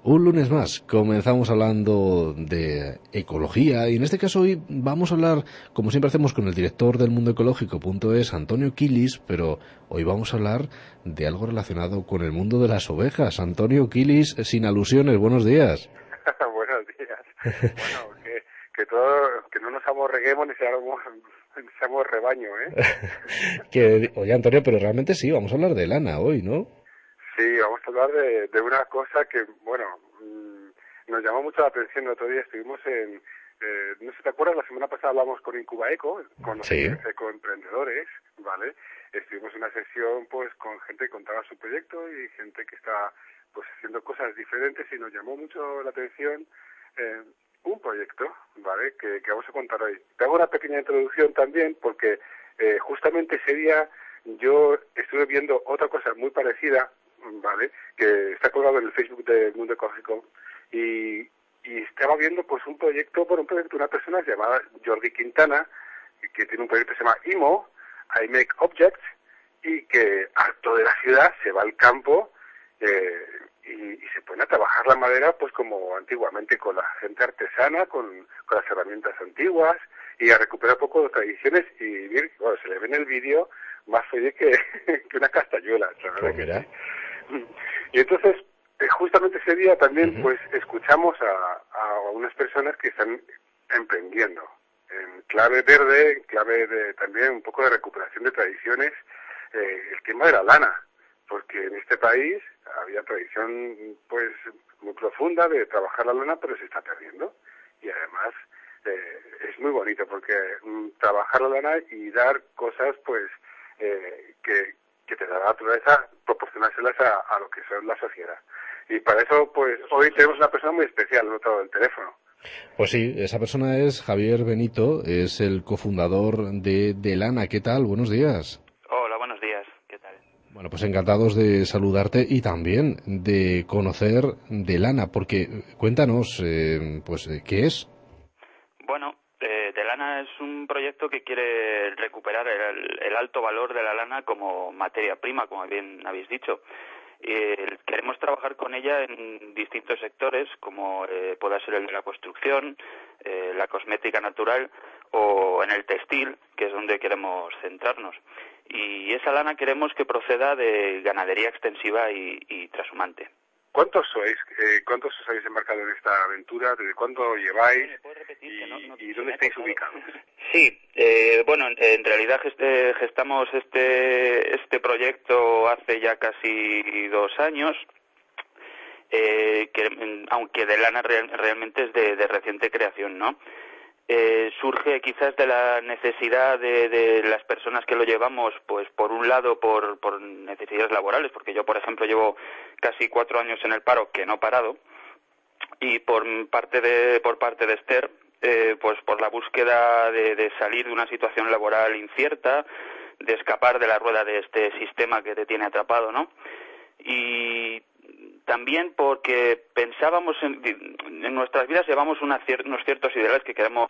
Un lunes más, comenzamos hablando de ecología y en este caso hoy vamos a hablar, como siempre hacemos con el director del mundoecológico.es, Antonio Quilis, pero hoy vamos a hablar de algo relacionado con el mundo de las ovejas. Antonio Quilis, sin alusiones, buenos días. Buenos días. Bueno, que no nos amorreguemos ni seamos rebaño, ¿eh? Oye Antonio, pero realmente sí, vamos a hablar de lana hoy, ¿no? Sí, vamos a hablar de una cosa que, bueno, nos llamó mucho la atención. El otro día estuvimos no sé si te acuerdas, la semana pasada hablamos con Incuba Eco, con los Sí. ecoemprendedores, ¿vale? Estuvimos en una sesión, pues, con gente que contaba su proyecto y gente que está, pues, haciendo cosas diferentes y nos llamó mucho la atención un proyecto, ¿vale? Que vamos a contar hoy. Te hago una pequeña introducción también porque justamente ese día yo estuve viendo otra cosa muy parecida, ¿vale? Que está colgado en el Facebook del Mundo Ecológico y estaba viendo pues un proyecto de una persona llamada Jordi Quintana, que tiene un proyecto que se llama IMO, I Make Objects, y que harto de la ciudad se va al campo y se pone a trabajar la madera pues como antiguamente, con la gente artesana, con las herramientas antiguas, y a recuperar un poco de tradiciones. Y bueno, se le ve en el vídeo más oye que una castañuela, la verdad Pues que mira. sí. Y entonces, justamente ese día también Ujú. pues escuchamos a unas personas que están emprendiendo en clave verde, en clave de también un poco de recuperación de tradiciones, el tema de la lana, porque en este país había tradición pues muy profunda de trabajar la lana, pero se está perdiendo. Y además es muy bonito porque trabajar la lana y dar cosas pues que te da la naturaleza, proporcionárselas a lo que son la sociedad. Y para eso, pues, hoy tenemos una persona muy especial al otro lado del teléfono. Pues sí, esa persona es Javier Benito, es el cofundador de Lana. ¿Qué tal? Buenos días. Hola, buenos días. ¿Qué tal? Bueno, pues encantados de saludarte y también de conocer de Lana, porque cuéntanos, ¿qué es? Bueno, de lana es un proyecto que quiere recuperar el alto valor de la lana como materia prima, como bien habéis dicho. Queremos trabajar con ella en distintos sectores, como pueda ser el de la construcción, la cosmética natural o en el textil, que es donde queremos centrarnos. Y esa lana queremos que proceda de ganadería extensiva y trashumante. ¿Cuántos sois? ¿Cuántos os habéis embarcado en esta aventura? ¿Desde cuándo lleváis? ¿Me puedes repetir? ¿Y dónde estáis ubicados? Sí, bueno, en realidad gestamos este proyecto hace ya casi 2 años, aunque de lana realmente es de reciente creación, ¿no? Surge quizás de la necesidad de las personas que lo llevamos, pues por un lado por necesidades laborales, porque yo, por ejemplo, llevo casi 4 años en el paro, que no he parado, y por parte de Esther, pues por la búsqueda de salir de una situación laboral incierta, de escapar de la rueda de este sistema que te tiene atrapado, ¿no? Y también porque pensábamos en nuestras vidas llevamos unos ciertos ideales que queremos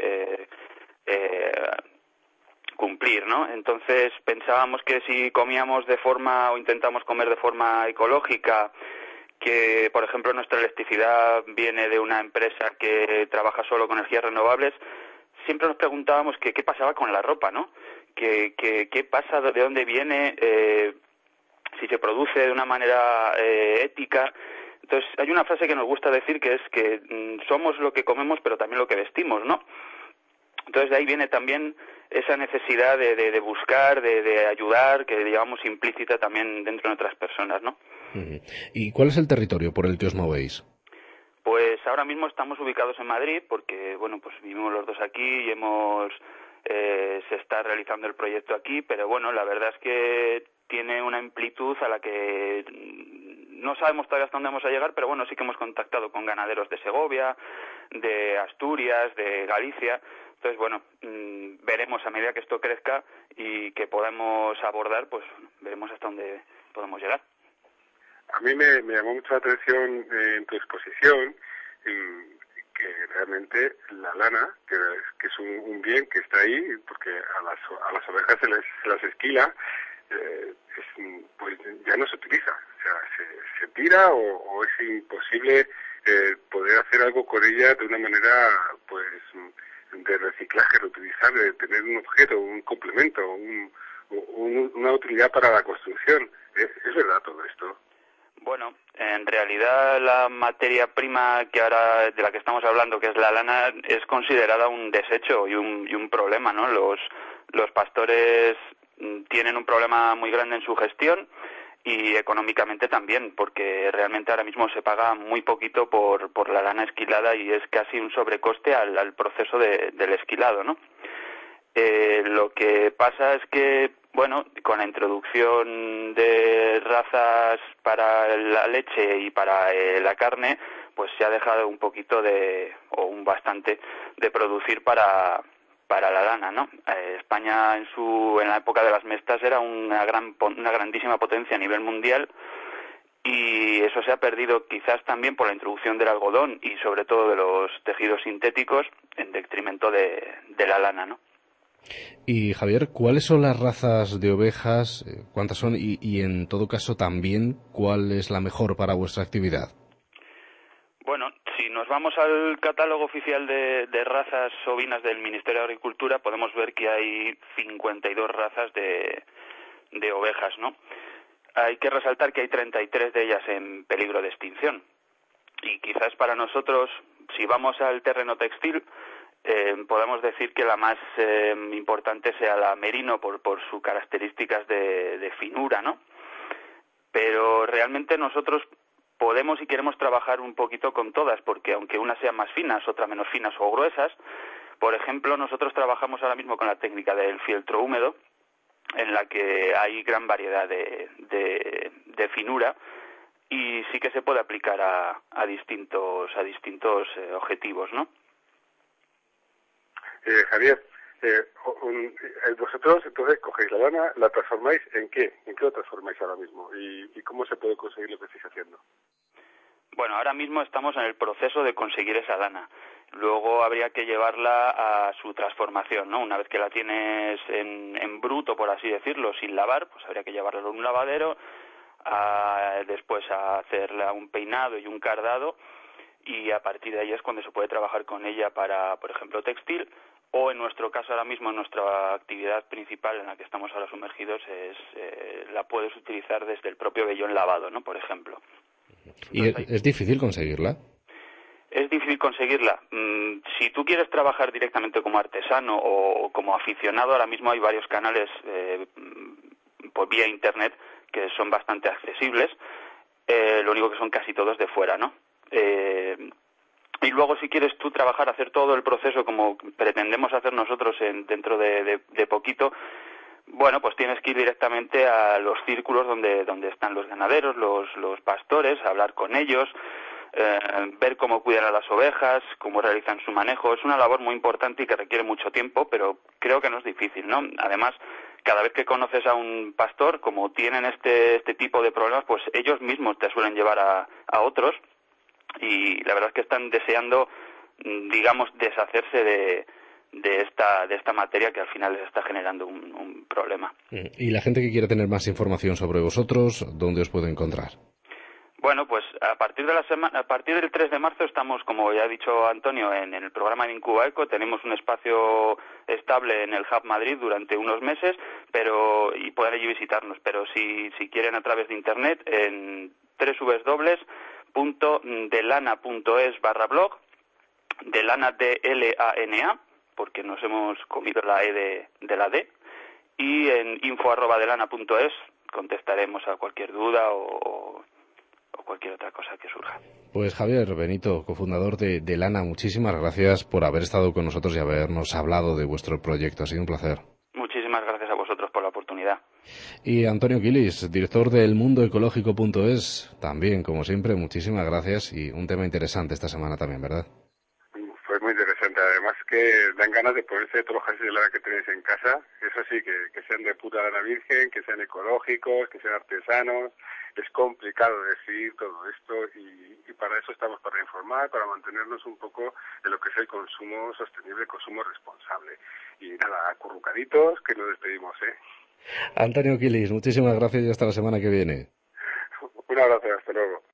cumplir, ¿no? Entonces pensábamos que si comíamos de forma o intentamos comer de forma ecológica, que por ejemplo nuestra electricidad viene de una empresa que trabaja solo con energías renovables, siempre nos preguntábamos qué pasaba con la ropa, ¿no? ¿Qué pasa, de dónde viene, si se produce de una manera ética? Entonces hay una frase que nos gusta decir, que es que somos lo que comemos pero también lo que vestimos, ¿no? Entonces de ahí viene también esa necesidad de buscar, de ayudar, que llevamos implícita también dentro de otras personas, ¿no? Ujú. ¿Y cuál es el territorio por el que os movéis? Pues ahora mismo estamos ubicados en Madrid porque, bueno, pues vivimos los dos aquí y se está realizando el proyecto aquí, pero bueno, la verdad es que tiene una amplitud a la que no sabemos todavía hasta dónde vamos a llegar, pero bueno, sí que hemos contactado con ganaderos de Segovia, de Asturias, de Galicia. Entonces, bueno, veremos a medida que esto crezca y que podamos abordar, pues veremos hasta dónde podemos llegar. A mí me llamó mucho la atención en tu exposición que realmente la lana, que es un bien que está ahí, porque a las ovejas se las esquila, pues ya no se utiliza. O sea, se tira o es imposible poder hacer algo con ella de una manera, pues, de reciclaje, reutilizable, de tener un objeto, un complemento, una utilidad para la construcción. ¿Es verdad todo esto? Bueno, en realidad la materia prima que ahora de la que estamos hablando, que es la lana, es considerada un desecho y un problema, ¿no? Los pastores tienen un problema muy grande en su gestión y económicamente también, porque realmente ahora mismo se paga muy poquito por la lana esquilada y es casi un sobrecoste al proceso del esquilado, ¿no? Lo que pasa es que, bueno, con la introducción de razas para la leche y para la carne, pues se ha dejado un poquito un bastante de producir para la lana, ¿no? España en la época de las mestas era una grandísima potencia a nivel mundial y eso se ha perdido quizás también por la introducción del algodón y sobre todo de los tejidos sintéticos en detrimento de la lana, ¿no? Y Javier, ¿cuáles son las razas de ovejas? ¿Cuántas son? Y en todo caso también, ¿cuál es la mejor para vuestra actividad? Bueno, si nos vamos al catálogo oficial de razas ovinas del Ministerio de Agricultura, podemos ver que hay 52 razas de ovejas, ¿no? Hay que resaltar que hay 33 de ellas en peligro de extinción. Y quizás para nosotros, si vamos al terreno textil, podemos decir que la más importante sea la merino por sus características de finura, ¿no? Pero realmente nosotros podemos y queremos trabajar un poquito con todas, porque aunque unas sean más finas, otras menos finas o gruesas, por ejemplo, nosotros trabajamos ahora mismo con la técnica del fieltro húmedo, en la que hay gran variedad de finura y sí que se puede aplicar a distintos objetivos, ¿no? Javier, vosotros entonces cogéis la lana, la transformáis ¿en qué? ¿En qué lo transformáis ahora mismo? ¿Y cómo se puede conseguir lo que estáis haciendo? Bueno, ahora mismo estamos en el proceso de conseguir esa lana. Luego habría que llevarla a su transformación, ¿no? Una vez que la tienes en bruto, por así decirlo, sin lavar, pues habría que llevarla a un lavadero, después a hacerle un peinado y un cardado, y a partir de ahí es cuando se puede trabajar con ella para, por ejemplo, textil, o en nuestro caso ahora mismo, en nuestra actividad principal en la que estamos ahora sumergidos, la puedes utilizar desde el propio vellón lavado, ¿no? Por ejemplo. ¿Y es difícil conseguirla? Es difícil conseguirla. Si tú quieres trabajar directamente como artesano o como aficionado, ahora mismo hay varios canales por vía internet que son bastante accesibles. Lo único que son casi todos de fuera, ¿no? Y luego si quieres tú trabajar, hacer todo el proceso como pretendemos hacer nosotros dentro de poquito, bueno, pues tienes que ir directamente a los círculos donde están los ganaderos, los pastores, hablar con ellos, ver cómo cuidan a las ovejas, cómo realizan su manejo. Es una labor muy importante y que requiere mucho tiempo, pero creo que no es difícil, ¿no? Además, cada vez que conoces a un pastor, como tienen este tipo de problemas, pues ellos mismos te suelen llevar a otros, y la verdad es que están deseando, digamos, deshacerse de esta materia que al final les está generando un problema. Y la gente que quiere tener más información sobre vosotros, ¿dónde os puede encontrar? Bueno, pues a partir del 3 de marzo estamos, como ya ha dicho Antonio, en el programa de Incuba Eco. Tenemos un espacio estable en el Hub Madrid durante unos meses, y pueden allí visitarnos. Pero si quieren a través de internet, en www.delana.es/blog, delana DLANA, porque nos hemos comido la E de la D, y en info@delana.es contestaremos a cualquier duda o cualquier otra cosa que surja. Pues Javier Benito, cofundador de Lana, muchísimas gracias por haber estado con nosotros y habernos hablado de vuestro proyecto. Ha sido un placer. Muchísimas gracias a vosotros por la oportunidad. Y Antonio Quilis, director del mundoecológico.es, también, como siempre, muchísimas gracias y un tema interesante esta semana también, ¿verdad? Fue muy interesante, además que dan ganas de ponerse todos los jerseys de lana que tenéis en casa, eso sí, que sean de puta lana virgen, que sean ecológicos, que sean artesanos. Es complicado decidir todo esto y para eso estamos, para informar, para mantenernos un poco en lo que es el consumo sostenible, el consumo responsable. Y nada, acurrucaditos, que nos despedimos, ¿eh? Antonio Quilis, muchísimas gracias y hasta la semana que viene. Un abrazo, hasta luego.